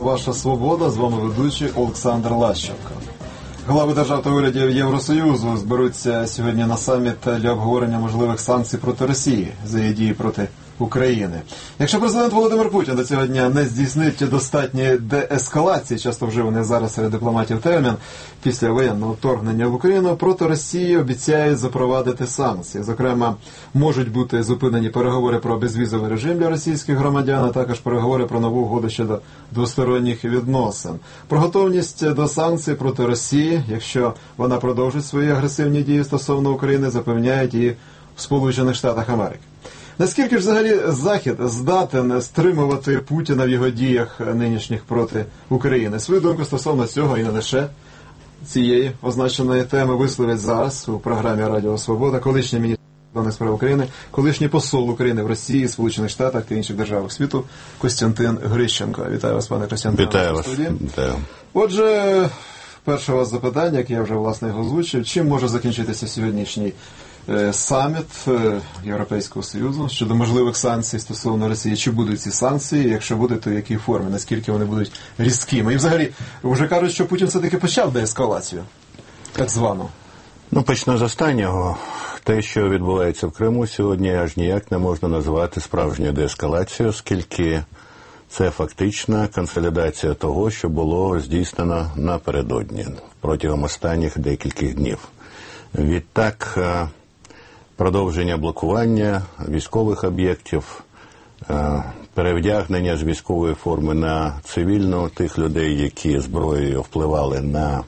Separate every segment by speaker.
Speaker 1: «Ваша свобода». З вами ведучий Олександр Лащенко. Глави держав та урядів Євросоюзу зберуться сьогодні на саміт для обговорення можливих санкцій проти Росії за її дії проти України. Якщо президент Володимир Путін до цього дня не здійснить достатньої деескалації, часто вживаний зараз серед дипломатів термін, після воєнного вторгнення в Україну, проти Росії обіцяють запровадити санкції. Зокрема, можуть бути зупинені переговори про безвізовий режим для російських громадян, а також переговори про нову угоду щодо двосторонніх відносин. Про готовність до санкцій проти Росії, якщо вона продовжить свої агресивні дії стосовно України, запевняють і в Сполучених Штатах Америки. Наскільки ж взагалі Захід здатен стримувати Путіна в його діях нинішніх проти України? Свою думку стосовно цього і не лише цієї означеної теми висловить зараз у програмі «Радіо Свобода» колишній міністр закордонних справ України, колишній посол України в Росії, Сполучених Штатах та інших державах світу Костянтин Грищенко. Вітаю вас, пане Костянтине.
Speaker 2: Вітаю вас.
Speaker 1: Вітаю. Отже, перше у вас запитання, яке я вже власне його озвучив. Чим може закінчитися сьогоднішній саміт Європейського Союзу щодо можливих санкцій стосовно Росії? Чи будуть ці санкції? Якщо будуть, то в якій формі? Наскільки вони будуть різкими? І взагалі, вже кажуть, що Путін все-таки почав деескалацію, так звану.
Speaker 2: Почну з останнього. Те, що відбувається в Криму сьогодні, аж ніяк не можна назвати справжньою деескалацією, оскільки це фактична консолідація того, що було здійснено напередодні, протягом останніх декількох днів. Відтак, продовження блокування військових об'єктів, перевдягнення з військової форми на цивільну тих людей, які зброєю впливали на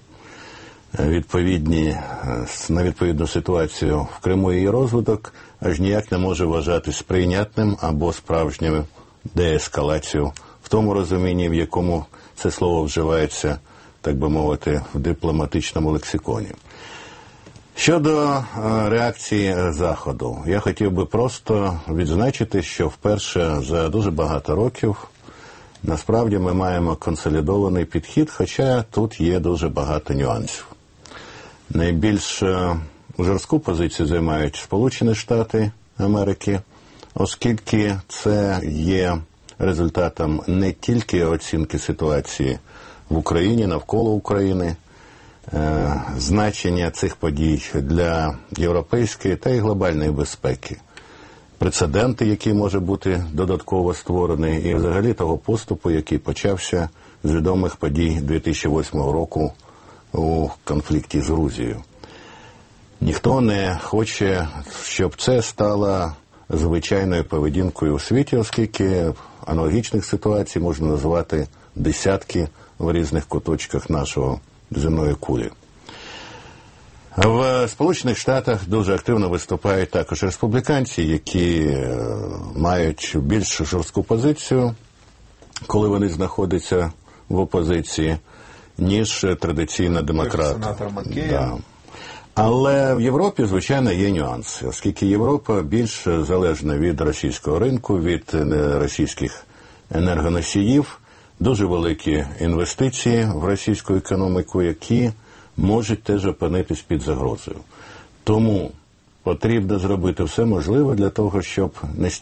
Speaker 2: відповідну ситуацію в Криму і її розвиток, аж ніяк не може вважатись прийнятним або справжньою деескалацією в тому розумінні, в якому це слово вживається, так би мовити, в дипломатичному лексиконі. Щодо реакції Заходу, я хотів би просто відзначити, що вперше за дуже багато років насправді ми маємо консолідований підхід, хоча тут є дуже багато нюансів. Найбільш жорстку позицію займають Сполучені Штати Америки, оскільки це є результатом не тільки оцінки ситуації в Україні, навколо України, значення цих подій для європейської та й глобальної безпеки, прецеденти, які може бути додатково створений, і взагалі того поступу, який почався з відомих подій 2008 року у конфлікті з Грузією. Ніхто не хоче, щоб це стало звичайною поведінкою у світі, оскільки аналогічних ситуацій можна назвати десятки в різних куточках нашого земної кулі. В Сполучених Штатах дуже активно виступають також республіканці, які мають більш жорстку позицію, коли вони знаходяться в опозиції, ніж традиційно демократи.
Speaker 1: Сенатор Маккейн.
Speaker 2: Да. Але в Європі, звичайно, є нюанси, оскільки Європа більш залежна від російського ринку, від російських енергоносіїв, дуже великі інвестиції в російську економіку, які можуть теж опинитись під загрозою. Тому потрібно зробити все можливе для того, щоб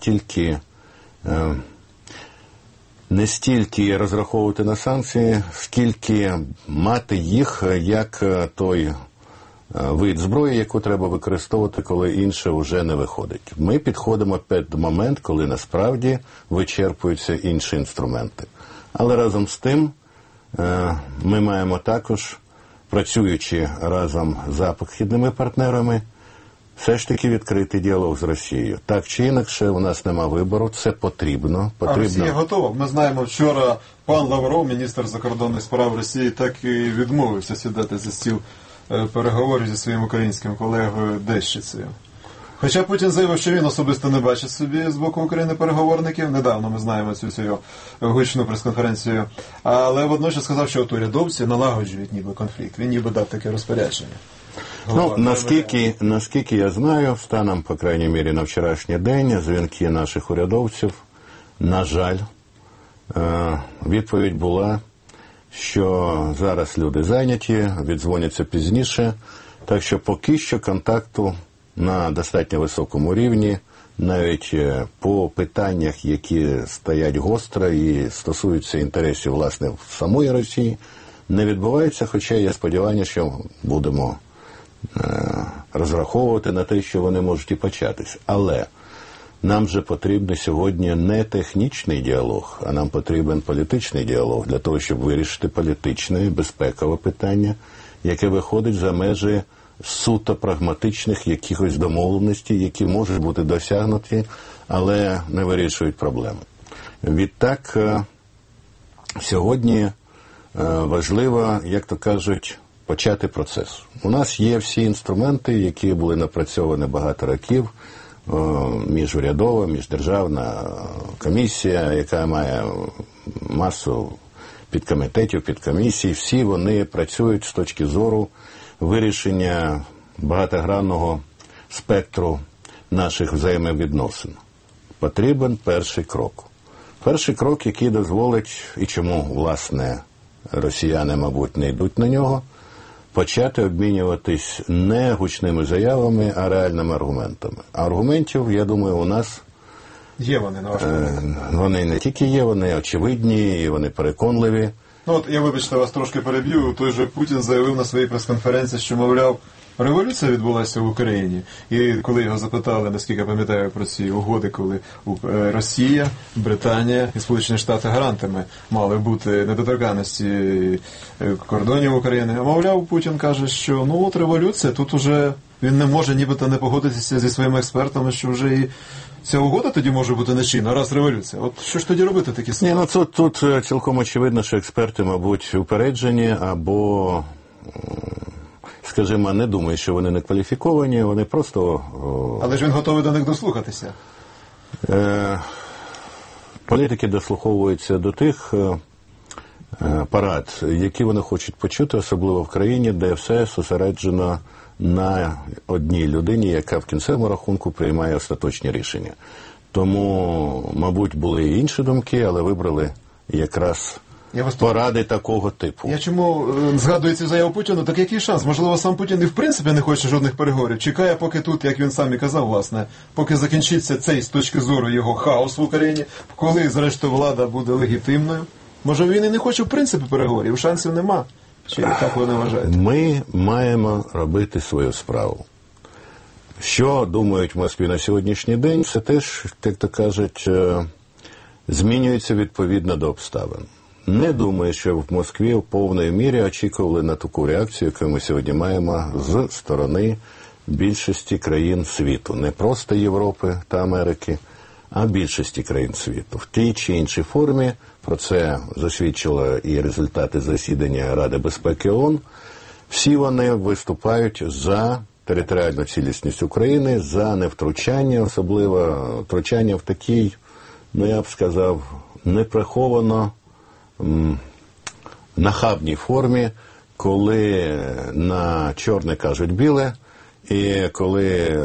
Speaker 2: не стільки розраховувати на санкції, скільки мати їх як той вид зброї, яку треба використовувати, коли інше вже не виходить. Ми підходимо під момент, коли насправді вичерпуються інші інструменти. Але разом з тим ми маємо також, працюючи разом з западними партнерами, все ж таки відкрити діалог з Росією. Так чи інакше, у нас нема вибору, це потрібно.
Speaker 1: А Росія готова? Ми знаємо, вчора пан Лавров, міністр закордонних справ Росії, так і відмовився сідати за стіл переговорів зі своїм українським колегою Дещицею. Хоча Путін заявив, що він особисто не бачить собі з боку України переговорників. Недавно ми знаємо цю свою гучну прес-конференцію. Але водночас сказав, що от урядовці налагоджують ніби конфлікт. Він ніби дав таке розпорядження.
Speaker 2: Наскільки я знаю, станом, по крайній мірі, на вчорашній день, дзвінки наших урядовців, на жаль, відповідь була, що зараз люди зайняті, віддзвоняться пізніше, так що поки що контакту на достатньо високому рівні навіть по питаннях, які стоять гостро і стосуються інтересів, власне, самої Росії, не відбувається, хоча є сподівання, що будемо розраховувати на те, що вони можуть і початись. Але нам же потрібен сьогодні не технічний діалог, а нам потрібен політичний діалог для того, щоб вирішити політичне і безпекове питання, яке виходить за межі суто прагматичних якихось домовленостей, які можуть бути досягнуті, але не вирішують проблеми. Відтак, сьогодні важливо, як то кажуть, почати процес. У нас є всі інструменти, які були напрацьовані багато років, міжурядова, міждержавна комісія, яка має масу підкомітетів, підкомісій, всі вони працюють з точки зору вирішення багатогранного спектру наших взаємовідносин. Потрібен перший крок. Перший крок, який дозволить, і чому, власне, росіяни, мабуть, не йдуть на нього, почати обмінюватись не гучними заявами, а реальними аргументами. А аргументів, я думаю, у нас
Speaker 1: є вони, на вашу думку?
Speaker 2: Вони не тільки є, вони очевидні, і вони переконливі.
Speaker 1: Ну от, я, вибачте, вас трошки переб'ю. Той же Путін заявив на своїй прес-конференції, що, мовляв, революція відбулася в Україні. І коли його запитали, наскільки я пам'ятаю, про ці угоди, коли Росія, Британія і Сполучені Штати гарантами мали бути недоторканності кордонів України, а мовляв, Путін каже, що ну от революція, тут уже він не може нібито не погодитися зі своїми експертами, що вже і ця угода тоді може бути нечинна, раз революція. От що ж тоді робити такі ситуації?
Speaker 2: Ні, ну тут цілком очевидно, що експерти, мабуть, упереджені або, скажімо, не думають, що вони не кваліфіковані, вони просто...
Speaker 1: Але ж він готовий до них дослухатися.
Speaker 2: Політики дослуховуються до тих порад, які вони хочуть почути, особливо в країні, де все зосереджено на одній людині, яка в кінцевому рахунку приймає остаточні рішення. Тому, мабуть, були і інші думки, але вибрали якраз поради такого типу.
Speaker 1: Я чому згадую цю заяву Путіна, так який шанс? Можливо, сам Путін і в принципі не хоче жодних переговорів. Чекає, поки тут, як він сам і казав, власне, поки закінчиться цей, з точки зору його, хаос в Україні, коли, зрештою, влада буде легітимною. Може, він і не хоче, в принципі, переговорів, шансів нема. Чи так ви не вважаєте?
Speaker 2: Ми маємо робити свою справу. Що думають в Москві на сьогоднішній день, це теж, як то кажуть, змінюється відповідно до обставин. Не думаю, що в Москві в повній мірі очікували на таку реакцію, яку ми сьогодні маємо з сторони більшості країн світу. Не просто Європи та Америки, а більшості країн світу. В тій чи іншій формі, про це засвідчили і результати засідання Ради безпеки ООН, всі вони виступають за територіальну цілісність України, за невтручання, особливо втручання в такій, ну я б сказав, неприховано нахабній формі, коли на чорне кажуть біле, і коли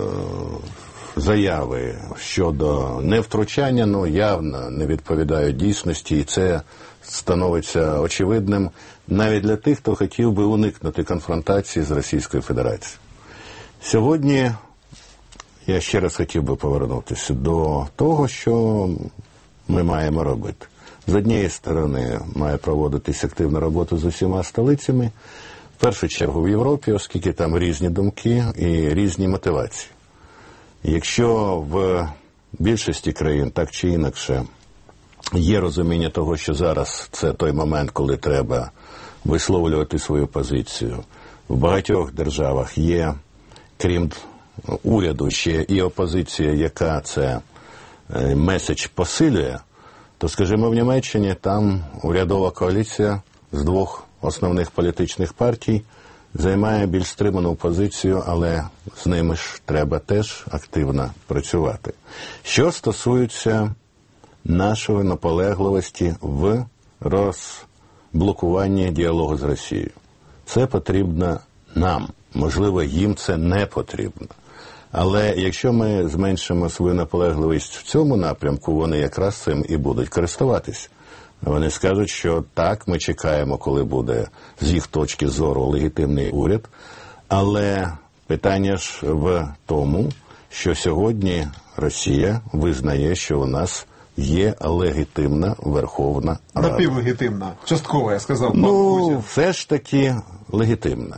Speaker 2: заяви щодо невтручання, ну, явно не відповідають дійсності, і це становиться очевидним навіть для тих, хто хотів би уникнути конфронтації з Російською Федерацією. Сьогодні я ще раз хотів би повернутися до того, що ми маємо робити. З однієї сторони, має проводитись активна робота з усіма столицями, в першу чергу в Європі, оскільки там різні думки і різні мотивації. Якщо в більшості країн так чи інакше є розуміння того, що зараз це той момент, коли треба висловлювати свою позицію, в багатьох державах є, крім уряду, ще і опозиція, яка це меседж посилює, то, скажімо, в Німеччині там урядова коаліція з двох основних політичних партій займає більш стриману позицію, але з ними ж треба теж активно працювати. Що стосується нашої наполегливості в розблокуванні діалогу з Росією. Це потрібно нам. Можливо, їм це не потрібно. Але якщо ми зменшимо свою наполегливість в цьому напрямку, вони якраз цим і будуть користуватися. Вони скажуть, що так, ми чекаємо, коли буде з їх точки зору легітимний уряд. Але питання ж в тому, що сьогодні Росія визнає, що у нас є легітимна Верховна Рада.
Speaker 1: Напівлегітимна, частково, я сказав, пан
Speaker 2: Ну,
Speaker 1: Путін.
Speaker 2: все ж таки легітимна.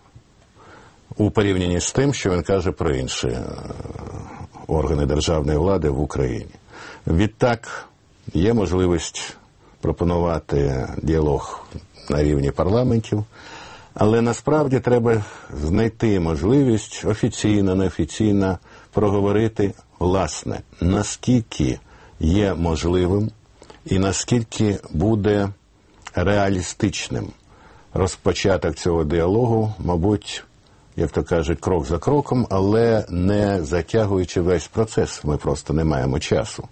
Speaker 2: У порівнянні з тим, що він каже про інші органи державної влади в Україні. Відтак, є можливість пропонувати діалог на рівні парламентів, але насправді треба знайти можливість офіційно, неофіційно проговорити, власне, наскільки є можливим і наскільки буде реалістичним розпочаток цього діалогу, мабуть, як то кажуть, крок за кроком, але не затягуючи весь процес. Ми просто не маємо часу.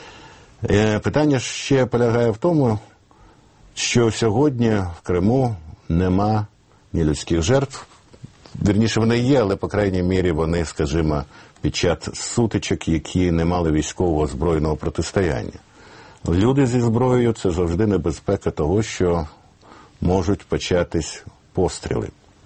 Speaker 2: Питання ще полягає в тому, що сьогодні в Криму нема ні людських жертв. Вірніше, вони є, але, по крайній мірі, вони, скажімо, під час сутичок, які не мали військового збройного протистояння. Люди зі зброєю – це завжди небезпека того, що можуть початись постріли.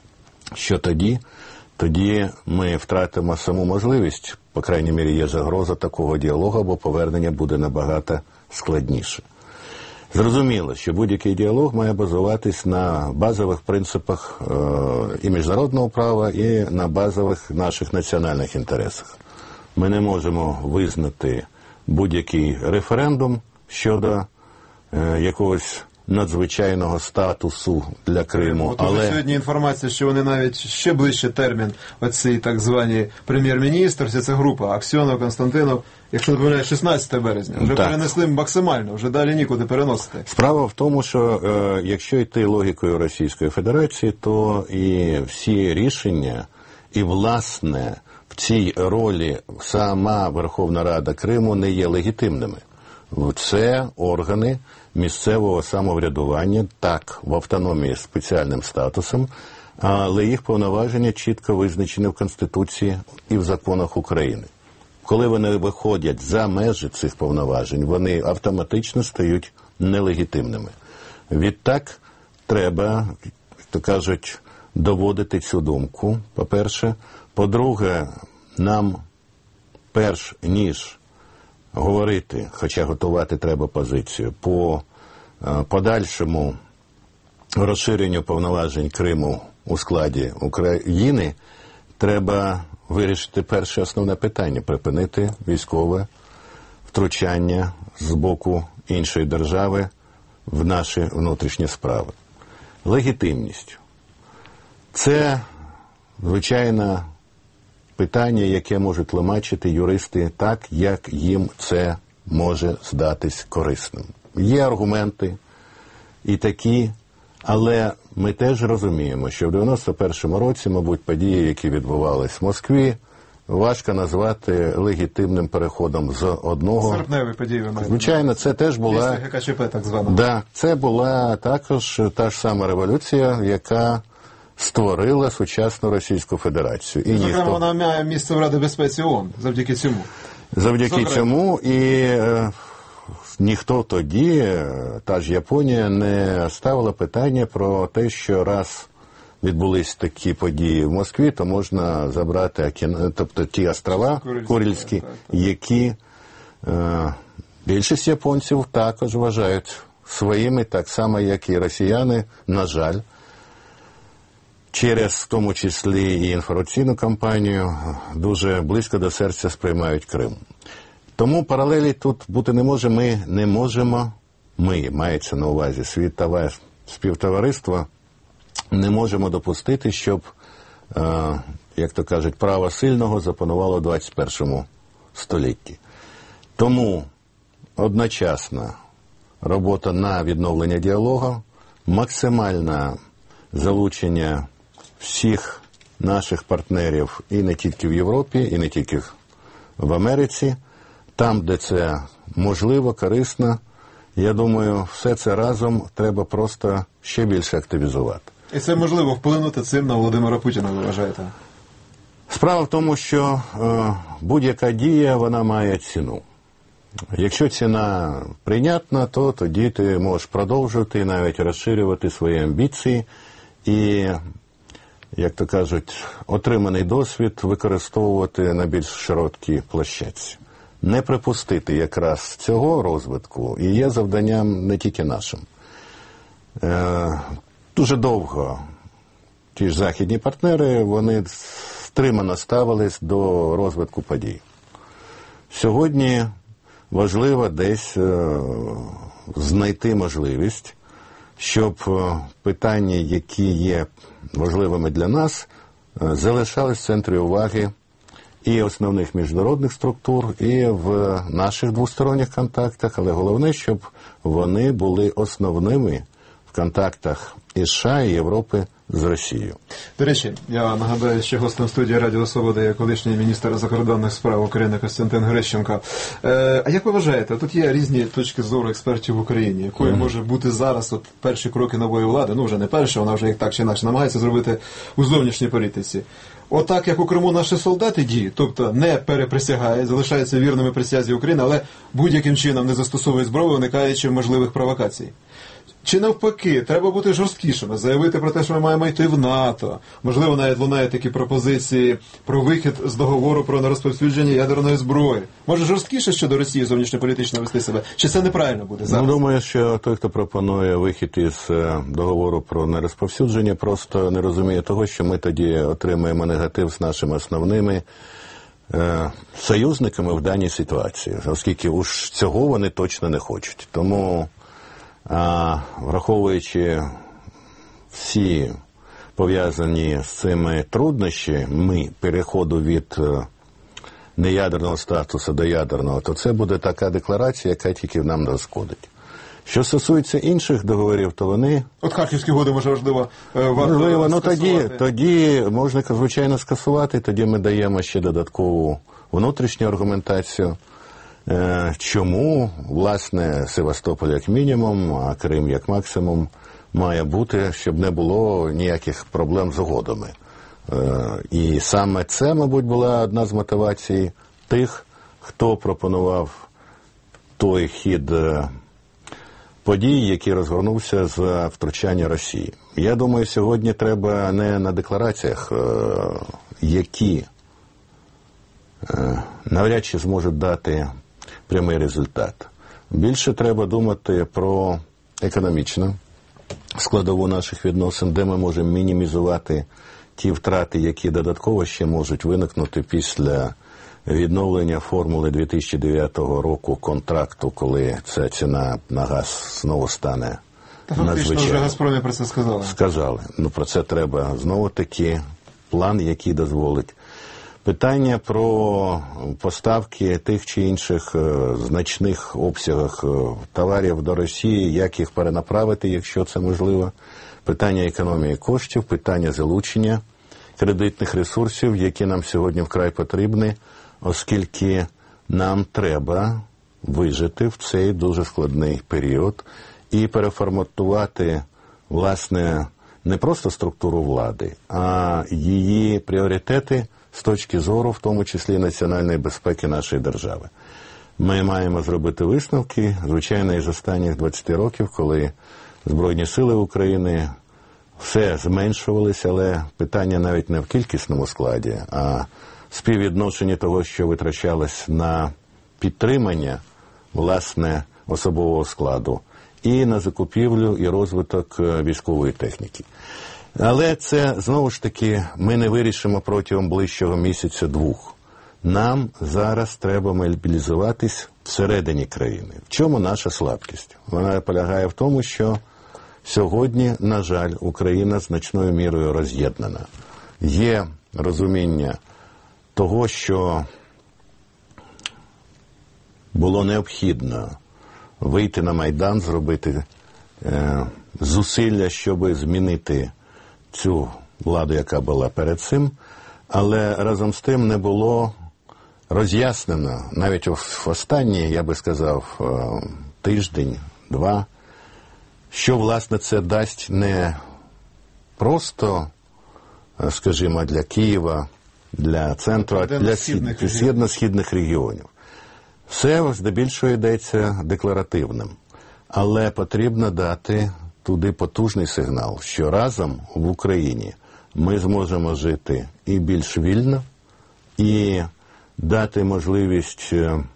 Speaker 2: Що тоді? Тоді ми втратимо саму можливість, по крайній мірі є загроза такого діалогу, бо повернення буде набагато складніше. Зрозуміло, що будь-який діалог має базуватись на базових принципах і міжнародного права, і на базових наших національних інтересах. Ми не можемо визнати будь-який референдум щодо якогось надзвичайного статусу для Криму.
Speaker 1: От уже сьогодні інформація, що вони навіть ще ближче термін, оцей так званий прем'єр-міністр, вся ця група, Аксьонов, Константинов, якщо не помиляюсь, 16 березня, вже
Speaker 2: так
Speaker 1: перенесли максимально, вже далі нікуди переносити.
Speaker 2: Справа в тому, що якщо йти логікою Російської Федерації, то і всі рішення, і власне в цій ролі сама Верховна Рада Криму не є легітимними. Це органи місцевого самоврядування, так, в автономії з спеціальним статусом, але їх повноваження чітко визначені в Конституції і в законах України. Коли вони виходять за межі цих повноважень, вони автоматично стають нелегітимними. Відтак, треба, як то кажуть, доводити цю думку, по-перше. По-друге, нам, перш ніж говорити, хоча готувати треба позицію, по подальшому розширенню повноважень Криму у складі України, треба вирішити перше основне питання – припинити військове втручання з боку іншої держави в наші внутрішні справи. Легітимність. Це, звичайно, питання, яке можуть тлумачити юристи так, як їм це може здатись корисним. Є аргументи і такі, але ми теж розуміємо, що в 91-му році, мабуть, події, які відбувались в Москві, важко назвати легітимним переходом з одного.
Speaker 1: Серпневі події ви маєте.
Speaker 2: Звичайно, це теж була...
Speaker 1: Після ГКЧП, так звана.
Speaker 2: Да, це була також та ж сама революція, яка створила сучасну Російську Федерацію. І
Speaker 1: зокрема, вона має місце в Раді безпеці ООН завдяки цьому.
Speaker 2: Завдяки цьому і ніхто тоді, та ж Японія, не ставила питання про те, що раз відбулись такі події в Москві, то можна забрати тобто ті острова Курильські, які більшість японців також вважають своїми, так само, як і росіяни, на жаль, через, в тому числі, і інформаційну кампанію, дуже близько до серця сприймають Крим. Тому паралелі тут бути не може. Ми не можемо, мається на увазі світове співтовариство, не можемо допустити, щоб, як то кажуть, право сильного запанувало в 21 столітті. Тому одночасна робота на відновлення діалогу, максимальне залучення всіх наших партнерів і не тільки в Європі, і не тільки в Америці, там, де це можливо, корисно, я думаю, все це разом треба просто ще більше активізувати.
Speaker 1: І це можливо вплинути цим на Володимира Путіна, ви вважаєте?
Speaker 2: Справа в тому, що будь-яка дія, вона має ціну. Якщо ціна прийнятна, то тоді ти можеш продовжувати і навіть розширювати свої амбіції. І як то кажуть, отриманий досвід використовувати на більш широкій площадці. Не припустити якраз цього розвитку і є завданням не тільки нашим. Дуже довго ті ж західні партнери, вони стримано ставились до розвитку подій. Сьогодні важливо десь знайти можливість, щоб питання, які є важливими для нас, залишались в центрі уваги і основних міжнародних структур, і в наших двосторонніх контактах, але головне, щоб вони були основними в контактах і США, і Європи з Росією.
Speaker 1: До речі, я нагадаю, що гостем студії Радіо Свобода є колишній міністр закордонних справ України Костянтин Грищенко. А як ви вважаєте, тут є різні точки зору експертів в Україні, якою може бути зараз от перші кроки нової влади, ну вже не перші, вона вже як так чи інакше намагається зробити у зовнішній політиці. Отак, як у Криму наші солдати діють, тобто не переприсягають, залишаються вірними присязі України, але будь-яким чином не застосовують зброю, уникаючи можливих провокацій. Чи навпаки, треба бути жорсткішими, заявити про те, що ми маємо йти в НАТО. Можливо, навіть лунають такі пропозиції про вихід з договору про нерозповсюдження ядерної зброї. Може жорсткіше щодо Росії зовнішньополітично вести себе? Чи це неправильно буде зараз?
Speaker 2: Думаю, що той, хто пропонує вихід із договору про нерозповсюдження, просто не розуміє того, що ми тоді отримаємо негатив з нашими основними союзниками в даній ситуації, оскільки уж цього вони точно не хочуть. Тому, враховуючи всі пов'язані з цими труднощі, переходу від неядерного статусу до ядерного, то це буде така декларація, яка тільки нам нашкодить. Що стосується інших договорів, то вони...
Speaker 1: От Харківські угоди, можливо, варто скасувати.
Speaker 2: Тоді можна, звичайно, скасувати, тоді ми даємо ще додаткову внутрішню аргументацію. Чому, власне, Севастополь як мінімум, а Крим як максимум має бути, щоб не було ніяких проблем з угодами. І саме це, мабуть, була одна з мотивацій тих, хто пропонував той хід подій, який розгорнувся з втручання Росії. Я думаю, сьогодні треба не на деклараціях, які навряд чи зможуть дати прямий результат. Більше треба думати про економічну складову наших відносин, де ми можемо мінімізувати ті втрати, які додатково ще можуть виникнути після відновлення формули 2009 року контракту, коли ця ціна на газ знову стане надзвичайно.
Speaker 1: Фактично вже Газпромі про це сказали.
Speaker 2: Сказали. Про це треба знову-таки план, який дозволить. Питання про поставки тих чи інших значних обсягах товарів до Росії, як їх перенаправити, якщо це можливо. Питання економії коштів, питання залучення кредитних ресурсів, які нам сьогодні вкрай потрібні, оскільки нам треба вижити в цей дуже складний період і переформатувати, власне, не просто структуру влади, а її пріоритети з точки зору, в тому числі національної безпеки нашої держави. Ми маємо зробити висновки, звичайно, із останніх 20 років, коли Збройні сили України все зменшувалися, але питання навіть не в кількісному складі, а співвідношенні того, що витрачалось на підтримання, власне, особового складу, і на закупівлю і розвиток військової техніки. Але це, знову ж таки, ми не вирішимо протягом ближчого місяця-двох. Нам зараз треба мобілізуватись всередині країни. В чому наша слабкість? Вона полягає в тому, що сьогодні, на жаль, Україна значною мірою роз'єднана. Є розуміння того, що було необхідно вийти на Майдан, зробити зусилля, щоб змінити цю владу, яка була перед цим, але разом з тим не було роз'яснено, навіть в останній, я би сказав, тиждень-два, що, власне, це дасть не просто, скажімо, для Києва, для центру, а для східних регіонів. Все здебільшого йдеться декларативним, але потрібно дати туди потужний сигнал, що разом в Україні ми зможемо жити і більш вільно, і дати можливість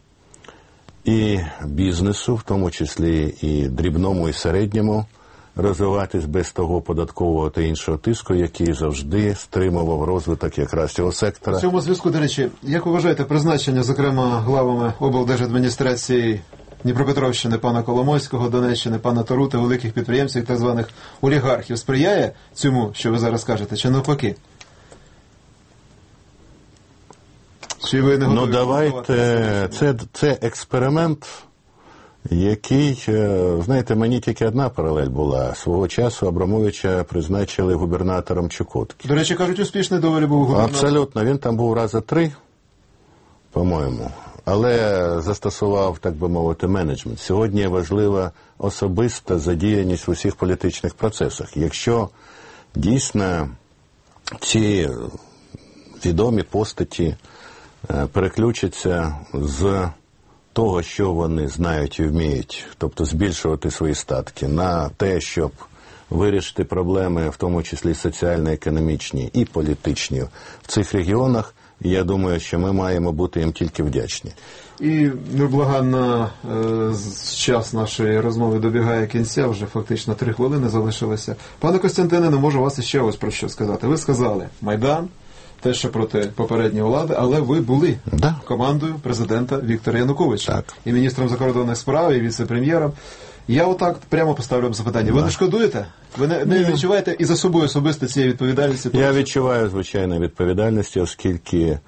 Speaker 2: і бізнесу, в тому числі і дрібному, і середньому, розвиватись без того податкового та іншого тиску, який завжди стримував розвиток якраз цього сектора.
Speaker 1: В цьому зв'язку, до речі, як ви вважаєте, призначення, зокрема, главами облдержадміністрації Дніпропетровщини пана Коломойського, Донеччини пана Тарути, великих підприємців, так званих олігархів, сприяє цьому, що ви зараз кажете, чи навпаки? Чи ви не готові?
Speaker 2: Ну, давайте, це експеримент, який, знаєте, мені тільки одна паралель була. Свого часу Абрамовича призначили губернатором Чукотки.
Speaker 1: До речі, кажуть, успішний доволі був губернатор.
Speaker 2: Абсолютно. Він там був рази 3, по-моєму. Але застосував, так би мовити, менеджмент. Сьогодні важлива особиста задіяність в усіх політичних процесах. Якщо дійсно ці відомі постаті переключаться з того, що вони знають і вміють, тобто збільшувати свої статки, на те, щоб вирішити проблеми, в тому числі соціально-економічні і політичні в цих регіонах, я думаю, що ми маємо бути їм тільки вдячні.
Speaker 1: І невблаганно час нашої розмови добігає кінця, вже фактично 3 хвилини залишилося. Пане Костянтине, не можу вас іще ось про що сказати. Ви сказали Майдан, те, що проти попередньої влади, але ви були командою президента Віктора Януковича.
Speaker 2: Так.
Speaker 1: І міністром закордонних справ, і віце-прем'єром. Я отак прямо поставлю запитання. Ви не шкодуєте? Ви не відчуваєте і за собою особисто цієї відповідальності?
Speaker 2: Я відчуваю, звичайно, відповідальності, оскільки,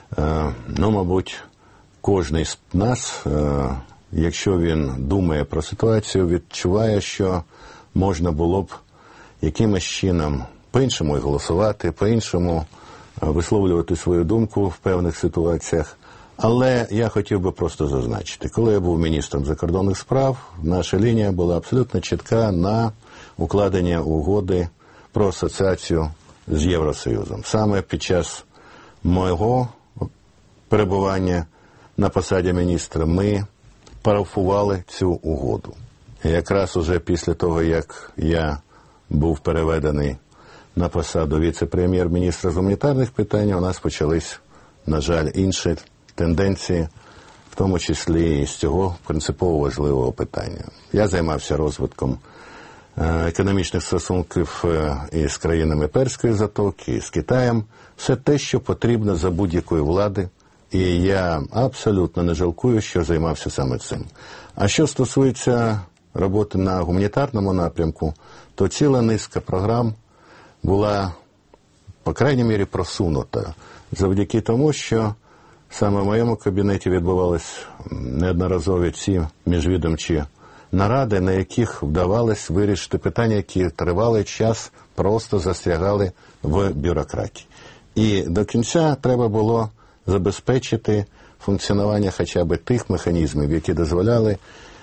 Speaker 2: мабуть, кожен з нас, якщо він думає про ситуацію, відчуває, що можна було б якимось чином по-іншому голосувати, по-іншому висловлювати свою думку в певних ситуаціях. Але я хотів би просто зазначити, коли я був міністром закордонних справ, наша лінія була абсолютно чітка на укладення угоди про асоціацію з Євросоюзом. Саме під час мого перебування на посаді міністра ми парафували цю угоду. І якраз уже після того, як я був переведений на посаду віце-прем'єр-міністра з гуманітарних питань, у нас почались, на жаль, інші тенденції, в тому числі і з цього принципово важливого питання. Я займався розвитком економічних стосунків із країнами Перської затоки, з Китаєм. Все те, що потрібно за будь-якої влади, і я абсолютно не жалкую, що займався саме цим. А що стосується роботи на гуманітарному напрямку, то ціла низка програм була, по крайній мірі, просунута завдяки тому, що саме в моєму кабінеті відбувалися неодноразові ці міжвідомчі наради, на яких вдавалось вирішити питання, які тривалий час просто застрягали в бюрократії. І до кінця треба було забезпечити функціонування хоча б тих механізмів, які дозволяли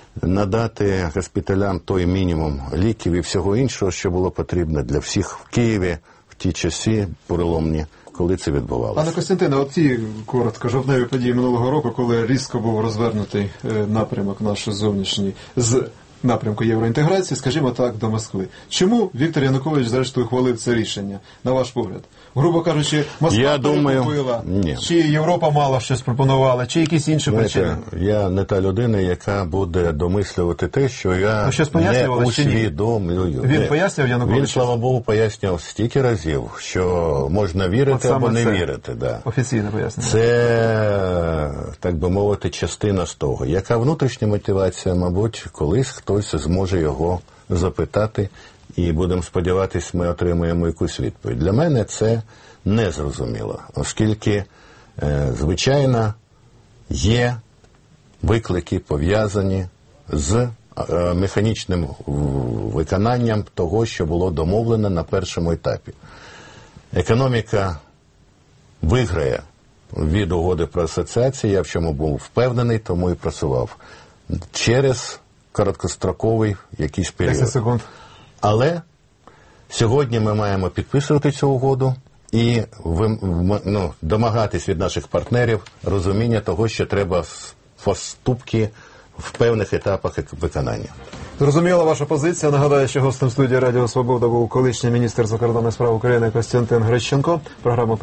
Speaker 2: надати госпіталям той мінімум ліків і всього іншого, що було потрібно для всіх в Києві в ті часи переломні, коли це відбувалося.
Speaker 1: Пане Костянтине, от ті, коротко, жовтневі події минулого року, коли різко був розвернутий напрямок наш зовнішній з напрямку євроінтеграції, скажімо так, до Москви. Чому Віктор Янукович, зрештою, ухвалив це рішення, на ваш погляд? Грубо кажучи, Москва перекупила, чи Європа мало щось пропонувала, чи якісь інші причини?
Speaker 2: Я не та людина, яка буде домислювати те, що я не усвідомлюю.
Speaker 1: Він пояснював Януковичу?
Speaker 2: Він, слава Богу, пояснював стільки разів, що можна вірити або не вірити. Да.
Speaker 1: Офіційне пояснення.
Speaker 2: Це, так би мовити, частина з того. Яка внутрішня мотивація, мабуть, колись хтось зможе його запитати, і будемо сподіватись, ми отримаємо якусь відповідь. Для мене це незрозуміло, оскільки, звичайно, є виклики, пов'язані з механічним виконанням того, що було домовлено на першому етапі. Економіка виграє від угоди про асоціацію, я в чому був впевнений, тому і працював. Через короткостроковий якийсь період.
Speaker 1: 10 секунд.
Speaker 2: Але сьогодні ми маємо підписувати цю угоду і домагатись від наших партнерів розуміння того, що треба поступки в певних етапах виконання.
Speaker 1: Зрозуміла ваша позиція. Нагадаю, що гостем студії Радіо Свобода був колишній міністр закордонних справ України Костянтин Грищенко. Програма